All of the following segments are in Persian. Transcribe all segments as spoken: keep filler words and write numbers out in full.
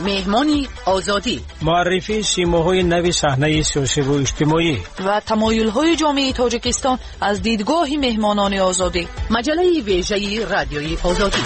مهمانی آزادی، معرفی سیماهای نوی صحنه سیاسی و اجتماعی و تمایل‌های جامعه تاجیکستان از دیدگاه مهمانان آزادی. مجله ویژه رادیوی آزادی.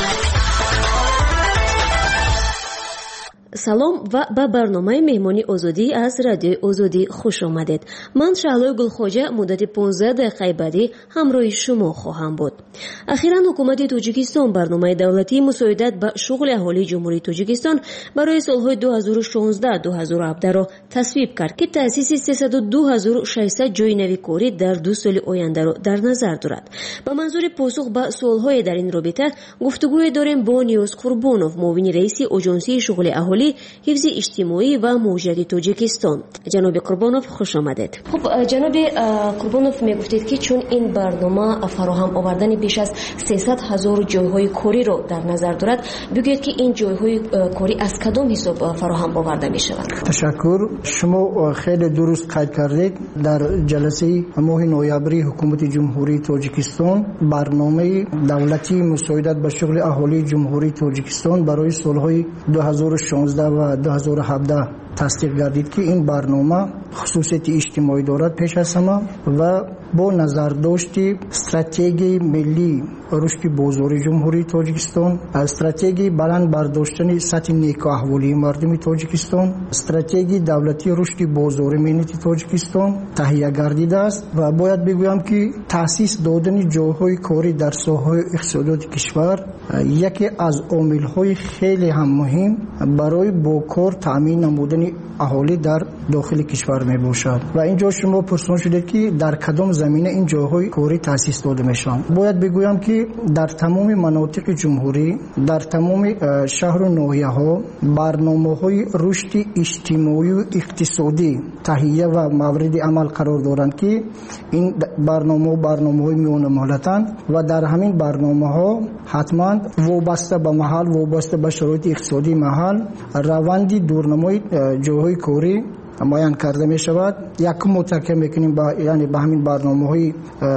سلام و به برنامه مهمانی آزادی از رادیوی آزادی خوش آمدید. من شعله گلخواجه مدت پانزده دقیقه بعدی همراه شما خواهم بود. اخیراً حکومت تاجیکستان برنامه دولتی مساعدت به شغل اهالی جمهوری تاجیکستان برای سالهای دو هزار و شانزده تا دو هزار و هفده را تصویب کرد که تأسیس سیصد و دو هزار و ششصد جای نوی کاری در دو سال آینده را در نظر دارد. به منظور پاسخ به سوالهای در این رابطه گفتگوی داریم با نیاز قربانوف، معاون رئیس آژانسی شغل اهالی، حفظ اجتماعی و مهاجرت تاجیکستان. جناب قربانوف خوش آمدید. خب جناب قربانوف، میگفتید که چون این برنامه فراهم آوردن بیش از سیصد هزار جایهای کاری را در نظر دارد، بگویید که این جایهای کاری از کدام حساب فراهم آورده می شود؟ تشکر. شما خیلی درست قید کردید. در جلسه ماه نوامبری حکومت جمهوری تاجیکستان برنامه دولتی مساعدت به شغل اهالی جمهوری تاجیکستان برای سالهای دو هزار و شانزده و دو هزار و هفده تصدیق گردید که این برنامه خصوصیت اجتماعی دارد پیش از همه و با نظر داشتی استراتژی ملی رشد بازار جمهوری تاجیکستان، استراتژی بلند برداشتن سطح نیک احوالی مردم تاجیکستان، استراتژی دولتی رشد بازار ملت تاجیکستان تهیه گردیده است و باید بگویم که تأسیس دادن جاهای کاری در ساحه اقتصادی کشور یکی از عامل‌های خیلی هم مهم برای با کار تامین نمودن اهالی در داخل کشور می باشد. و اینجا شما پرسان شده که در کدام زمینه این جاهای کاری تأسیس داده میشن. باید بگویم که در تمام مناطق جمهوری، در تمام شهر و ناحیه ها برنامه‌های رشد اجتماعی و اقتصادی تهیه و مورد عمل قرار دارند که این برنامه برنامه‌های میان ملتن و در همین برنامه‌ها حتما وابسته به محل، وابسته به شرایط اقتصادی محل روند دورنمای جاهای کاری معین کرده می شود. یک متکی میکنیم با یعنی به همین برنامه‌های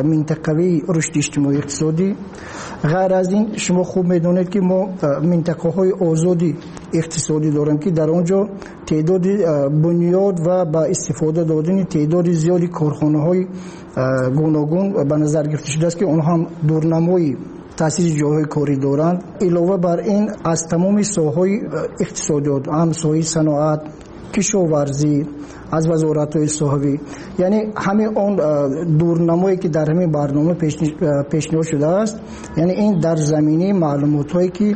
منطقوی رشد اجتماعی اقتصادی. غیر از این شما خوب میدونید که ما منطقه‌های آزادی اقتصادی داریم که در اونجا تعداد بنیاد و با استفاده دادن تعداد زیادی کارخانه‌های گوناگون به نظر گرفته شده است که اونها هم دورنمای تأسیس جاهای کاری دارند. علاوه بر این از تمام ساحه‌های اقتصادیات، هم ساحه صنعت، کشاورزی، از وزارت‌های صحبی، یعنی همه اون دورنمایی که در همین برنامه پیشنهاد شده است، یعنی این در زمینه معلومات‌هایی که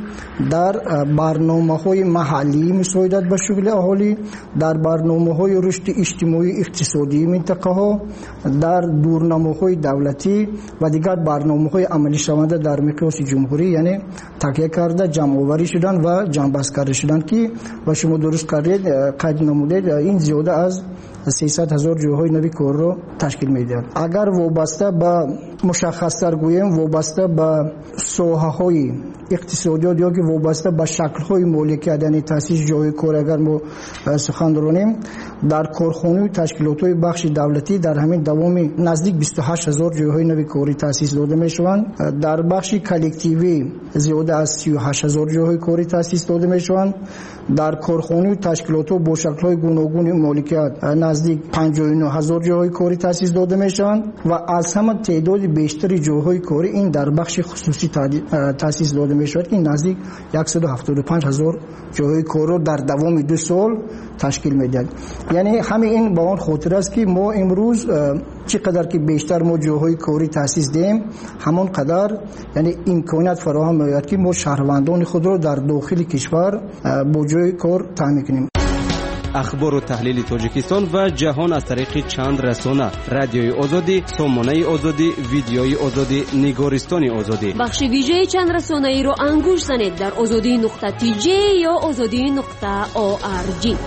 در برنامه‌های محلی مساعدت به شغل اهالی، در برنامه‌های رشد اجتماعی اقتصادی منطقه‌ها، در دورنمه‌های دولتی و دیگر برنامه‌های عملی شونده در مقیاس جمهوری، یعنی تکیه کرده جمع‌آوری شدن و جمع‌بست کرده شدن که و شما درست کردید قید نمودید این زیاده از سیصد هزار جاهای نوی کار رو تشکیل میدهد. اگر وابسته به مشخص‌تر گوییم وابسته به ساحه‌های اقتصادیات یا که وابسته به شکل‌های مالکیت یعنی تأسیس جای کار اگر ما سخن رانیم، در کارخانه و تشکیلات‌های بخش دولتی در همین دوام نزدیک بیست و هشت هزار جاهای نوی کاری تأسیس داده میشوند. در بخش کلکتیوی زیاده از سی و هشت هزار جاهای کاری تأسیس داده میشوند. در کارخانه و تشکیلات با شکل‌های گوناگون مالکیت نزدیک پنجاه و نه هزار جاهای کاری تأسیس داده میشوند و از همه تعداد بیشتر جاهای کاری این در بخش خصوصی تأسیس داده میشود که نزدیک صد و هفتاد و پنج هزار جاهای کار رو در دوام دو سال تشکیل میدهد. یعنی همین این با اون خاطر است که ما امروز چقدر که بیشتر ما جاهای کاری تأسیس دیم همون قدر یعنی امکانات فراهم می‌آید که ما شهروندان خود را در داخل کشور با جای کار تامین کنیم. اخبار و تحلیل تاجیکستان و جهان از طریق چند رسانه: رادیوی آزادی، سامانه آزادی، ویدیوی آزادی، نگارستان آزادی. بخش ویژه چند رسانه ای رو انگوش زنید در آزادی نقطه تی جی یا آزادی نقطه او آر جی.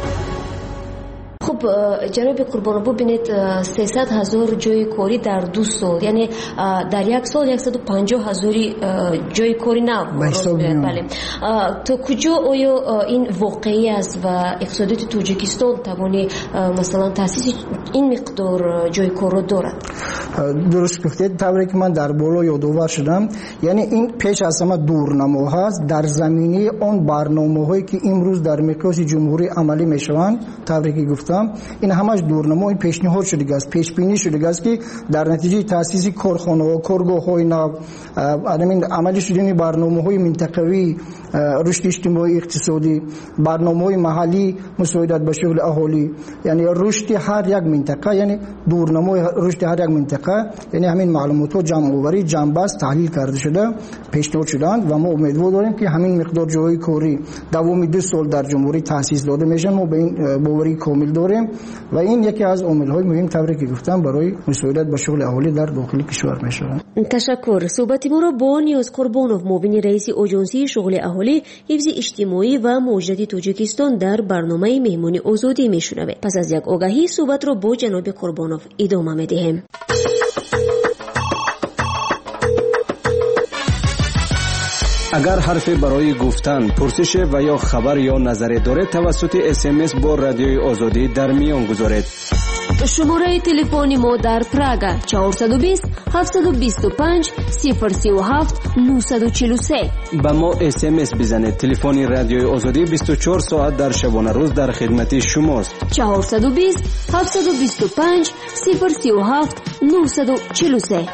خب جناب قربان، ببینید سیصد هزار جای کاری در دو سال، یعنی در یک سال صد و پنجاه هزار جای کاری نه. بله. تو کجا آیا این واقعی است و اقتصادیات تاجیکستان توانی مثلا تاسیس این مقدار جای کار دارد؟ درست گفتید. طوری که من در بالا یادآور شدم، یعنی این پیش از همه دورنما هست در زمینه اون برنامه‌هایی که امروز در مقیاس جمهوری عملی میشوند. طوری که گفتم این همش دورنما، این پیشنهاد شده است، پیش بینی شده است که در نتیجه تاسیس کارخانه‌ها، کارگاه‌های نو، همین عملی شدن برنامه‌های منطقوی رشد اجتماعی اقتصادی، برنامه‌های محلی مساعدت به شغل اهالی، یعنی رشد هر یک منطقه، یعنی دورنمای رشد هر یک منطقه، یعنی همین معلومات ها جمع آوری جنبست تحلیل کرده شده پیشنهاد شدند و ما امیدوار داریم که همین مقدار جای کاری دوام دو سال در جمهوری تاسیس داده میشن. ما به این باوری کامل داریم و این یکی از عامل‌های مهم طوری که گفتم برای مساعدت به شغل اهالی در داخل کشور میشه. تشکر. صحبت ما را با نیاز قربانوف، معاون رئیس اجنسی شغل اهالی، حفظ اجتماعی و مهاجرت تاجیکستان در برنامه مهمانی آزادی میشنوه. پس از یک آگاهی صحبت را با جناب قربانوف ادامه میدهیم. اگر حرفی برای گفتن، پرسش و یا خبر یا نظری دارید توسط اس ام اس با رادیوی آزادی در میان گذارید. شماره تلفنی ما در پراگا چهارصد و بیست هفتصد و بیست و پنج صفر سی و هفت نهصد و چهل و سه. با ما اس ام اس بزنید. تلفن رادیوی آزادی بیست و چهار ساعت در شبانه روز در خدمت شماست. چهارصد و بیست هفتصد و بیست و پنج صفر سی و هفت نهصد و چهل و سه.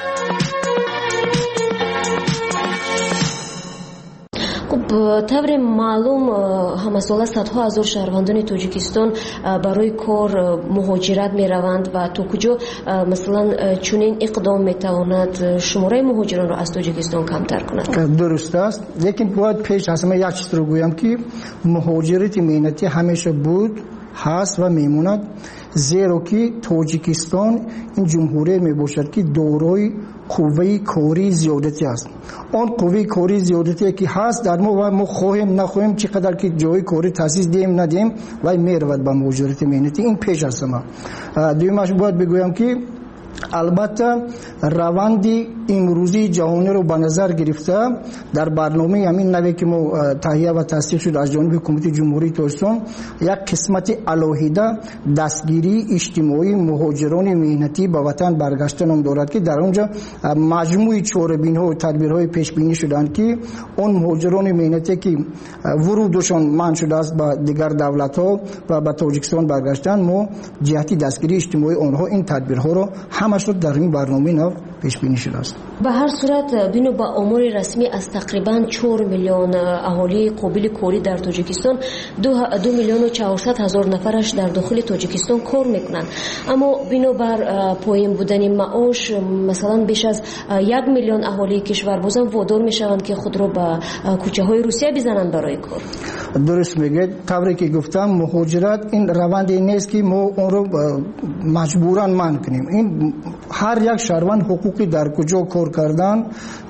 طور معلوم همساله صدها هزار شهروندان تاجیکستان برای کار مهاجرت می روند و تا کجا مثلا چنین اقدام می تواند شماره مهاجران را از تاجیکستان کمتر کند؟ درست است، لیکن باید پیش از همه یک چیز رو گویم که مهاجرت مهنتی همیشه بود، هست و میموند، زیرا که تاجیکستان این جمهوری می باشد که دارای قوه کاری زیادتی است. اون قوه کاری زیادتی که هست در ما و ما خواهیم نخواهیم چقدر که جای کاری تاسیس دیم ندیم و میرود به مهاجرت مهنتی. این پیش از همه. دویمش باید بگویم که البته روند امروزی جهانی رو به نظر گرفته در برنامه همین نوی که ما تهیه و تصدیق شد از جانب حکومت جمهوری تاجیکستان یک قسمت علاهیده دستگیری اجتماعی مهاجران مهنتی به وطن برگشتن هم دارد که در اونجا مجموعی چاره‌بینی‌ها و تدبیرهای پیش بینی شدند که اون مهاجران مهنتی که ورودشان منع شده است به دیگر دولت‌ها و به تاجیکستان برگشتن، ما جهتی دستگیری اجتماعی آنها این تدبیرها رو همش رو در این برنامه نو پیش بینی شده است. به هر صورت بینو با آمار رسمی از تقریبا چهار میلیون اهالی قابل کاری در تاجیکستان دو, دو میلیون و چهارصد هزار نفرش در داخل تاجیکستان کار میکنند، اما بینو بر پایین بودن معاش مثلا بیش از یک میلیون اهالی کشور بازم وادار میشوند که خود را به کوچه های روسیه بزنند برای کار. درست میگید. طوری که گفتم مهاجرت این روندی نیست که ما اون رو مجبورا منع کنیم. این هر یک شهروند حقوقی در کجا کار کردن،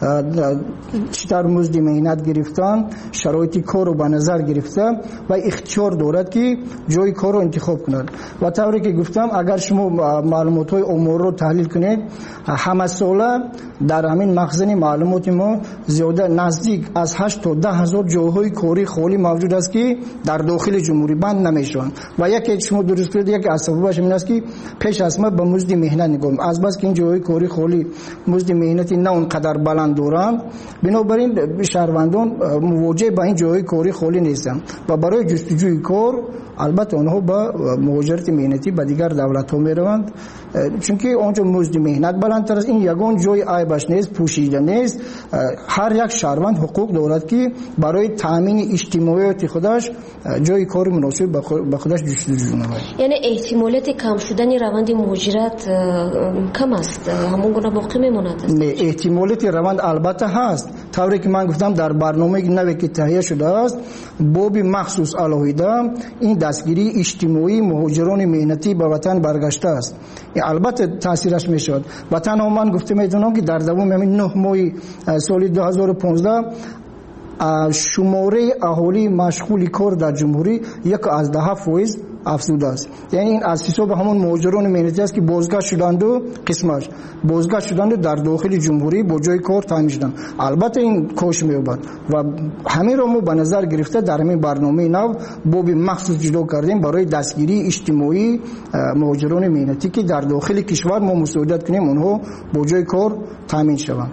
چطور مزد مهنت گرفتن، شرایط کار رو به نظر گرفته و اختیار دارد که جای کار رو انتخاب کند. و طوری که گفتم اگر شما معلومات های امور رو تحلیل کنید، همه ساله در همین مخزن معلومات ما زیاده نزدیک از هشت تا ده هزار جاهای کاری خالی موجود است که در داخل جمهوری بند نمیشوند و یکی شما درست کنید یک از سببش این است که پیش از ما به مزد مهنت نگم، از بس که این جاهای کاری خالی مزد مهنتی نه اونقدر بلند دارند، بنابراین شهروندان مواجه با این جاهای کاری خالی نیستند و برای جستجوی کار البته آنها با مهاجرت مهنتی به دیگر دولت ها میروند، چون که آنجا مزد مهنت بلندتر است. این یگان جای عیبش نیست، پوشیده نیست. هر یک شهروند حقوق دارد که برای تامین اجتماعیات خودش جای کار مناسب به خودش جستجو نماید. یعنی احتمالات کم شدن روند مهاجرت کم است، همون گونه باقی میماند؟ نه، احتمالات روند البته هست. طوری که من گفتم در برنامه نوی که تهیه شده است باب مخصوص علاهیده این دستگیری اجتماعی مهاجران مهنتی به وطن برگشته است. البته تاثیرش میشد. وطن ها من گفته میتونم که در دوام همین نه ماه سال دو هزار و پانزده شماره اهالی مشغول کار در جمهوری یک از ده فیصد افزوده است. یعنی این اساسا به همون مهاجران مهنتی است که بازگشت شدند و قسمش بازگشت شدند و در داخل جمهوری با جای کار تامین شدند. البته این کوش می‌یابد و همین را ما به نظر گرفته در همین برنامه نو باب مخصوص جدا کردیم برای دستگیری اجتماعی مهاجران مهنتی که در داخل کشور ما مساعدت کنیم اونها با جای کار تامین شوند.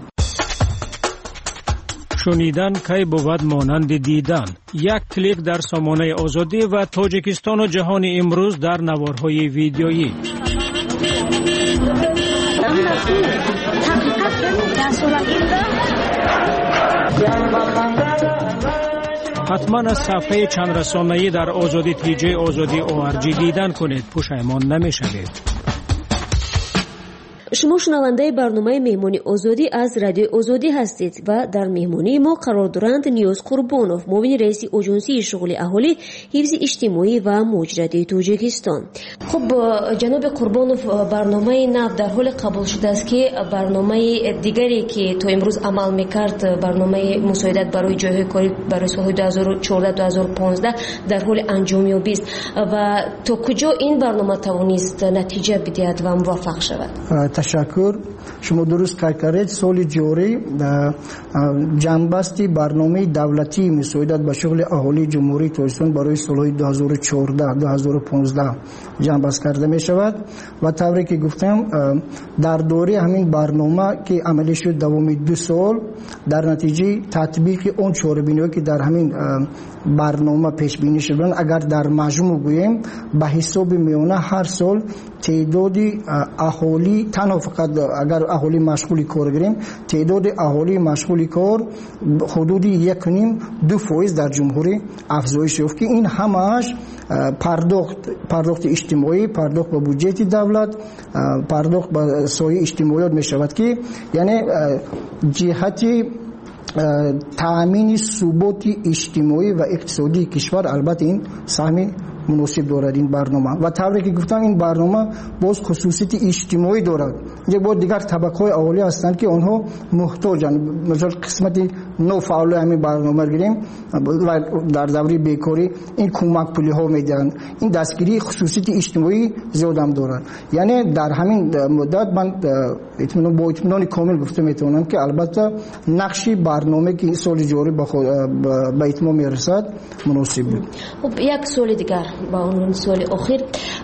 شنیدن کی بود مانند دیدن. یک کلیک در سامانه آزادی و تاجیکستان و جهان امروز در نوارهای ویدیویی. حتما از صفحه چند رسانه‌ای در آزادی تی جی آزادی او آر جی دیدن کنید، پشیمان نمی‌شوید. شما شنونده برنامه مهمانی آزادی از رادیو آزادی هستید و در مهمانی ما قرار دارند نیوز قربانوف، معاون رئیس اجنسی شغل اهالی حفظ اجتماعی و مهاجرت تاجیکستان. خب جناب قربانوف، برنامه نو در حال قبول شده است که برنامه دیگری که تا امروز عمل میکرد، برنامه مساعدت برای جایهای کاری برای سالهای دو هزار و چهارده دو هزار و پانزده در حال انجامیابی است و تا کجا این برنامه توانست نتیجه بدهد و موفق شود؟ تشکر. شما درست کردید. سال جاری جنبستی برنامه دولتی مساعدت به شغل اهالی جمهوری تاجیکستان برای سالهای دو هزار و چهارده دو هزار و پانزده جنبست کرده می شود و طوری که گفتم در دوره همین برنامه که عملی شد دوام دو سال، در نتیجه تطبیق اون چاره‌بینی‌هایی که در همین برنامه پیش بینی شدن، اگر در مجموع گوییم به حساب میانه هر سال تعداد اهالی، تنها فقط اگر اهالی مشغول کار گیریم، تعداد اهالی مشغول کار حدود یک نیم دو فایز در جمهوری افزایش یافت که این همش پرداخت پرداخت اجتماعی، پرداخت به بودجه دولت، پرداخت به سایه اجتماعیات می شود که یعنی جهتی تامین ثبات اجتماعی و اقتصادی کشور. البته این سهم مناسب دارد این برنامه و طوری که گفتم این برنامه باز خصوصیت اجتماعی دارد. یک بار دیگر طبقه اهالی هستند که آنها محتاجند. مثلا قسمت نو فعال همین برنامه گیریم و در دوره بیکاری این کمک پولی ها میدن. این دستگیری خصوصیت اجتماعی زیاد هم دارد. یعنی در همین مدت من اطمینان با اطمینان کامل گفته میتونم که البته نقشی برنامه که سال جاری به اتمام میرسد مناسب بود. خب یک سوال دیگر با عنوان سوال آخر،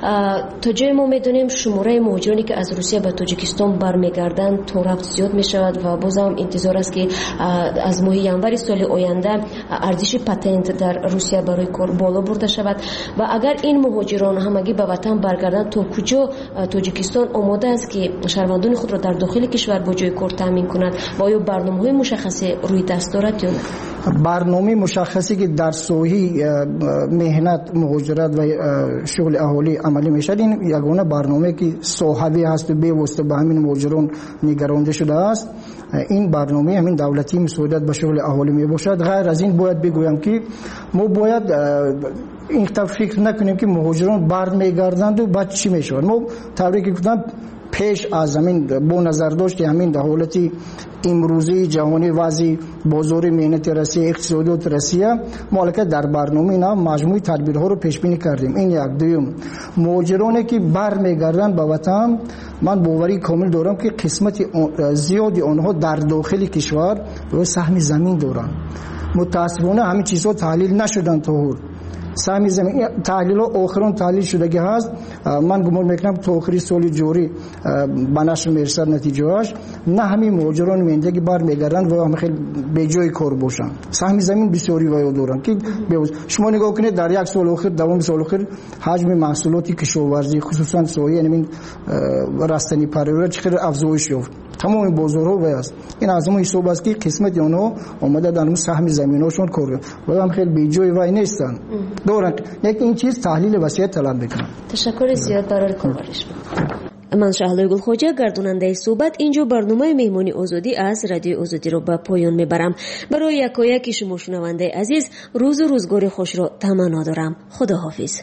تا جای ما میدونیم شماره مهاجرانی که از روسیه به تاجیکستان برمیگردند تا رفت زیاد میشود و بازم انتظار است که از ماه ینوری سال آینده ارزش پتنت در روسیه برای کار بالا برده شود و اگر این مهاجران همگی به وطن برگردند تا کجا تاجیکستان آماده است که شهروندان خود را در داخل کشور با جای کار تامین کند و آیا برنامه‌های مشخصی روی دست دارد یا نه؟ برنامه مشخصی که در ساحه مهنت، مهاجرت و شغل اهالی عملی میشه، این یگانه برنامه که صاحبی هست و به واسطه به همین مهاجران نگرانده شده است. این برنامه همین دولتی مساعدت به شغل اهالی می باشد. غیر از این باید بگویم که ما باید این فکر نکنیم که مهاجران برمیگردند و بعد چی میشود. ما طوری که گفتم پیش از همین با نظر داشت همین در حالت امروزی جهانی وضع بازار مهنت روسیه، اقتصادیات روسیه، مالک در برنامه اینا مجموعه تدبیرها رو پیش بینی کردیم. این یک. دوم، مهاجرانی که برمیگردن به وطن، من باوری کامل دارم که قسمت زیادی آنها در داخل کشور و سهم زمین دارن. متاسفانه همین چیزها تحلیل نشدن تا حال. سهم زمین تحلیل آخران تحلیل شده هست. من گمان میکنم تا آخری سال جاری به نشر میرسد نتیجهش. نه همین مهاجران مهنتی که برمیگردن و هم خیلی به جای کار باشن، سهم زمین بسیاری وای دارن که شما نگاه کنید در یک سال آخر، دوم سال آخر، حجم محصولات کشاورزی خصوصا سایه یعنی رستنی پروری چقدر افزایش یافت. تمام بازارها وای است. این از اون حساب است که قسمت اونها اومده در سهم زمیناشون کار و هم خیلی به جای وای نیستن. دورن یک این چیز تحلیل وسیع طلب میکنه. تشکر زیاد برای کمکش. من شهلا گلخوجه گرداننده صحبت اینجا برنامه مهمانی آزادی از رادیو آزادی رو به پایان میبرم. برای یکایک شما شنونده عزیز روز و روزگار خوش رو تمنا دارم. خداحافظ.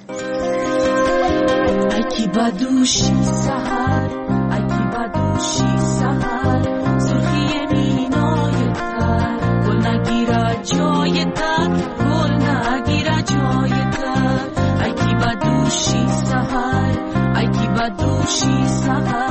اکی بدوشی سحر، اکی بدوشی سحر، سرخی مینای تر، گل نگیره جای تر، گل نگیره جای تر، اکی بدوشی دوشی سحر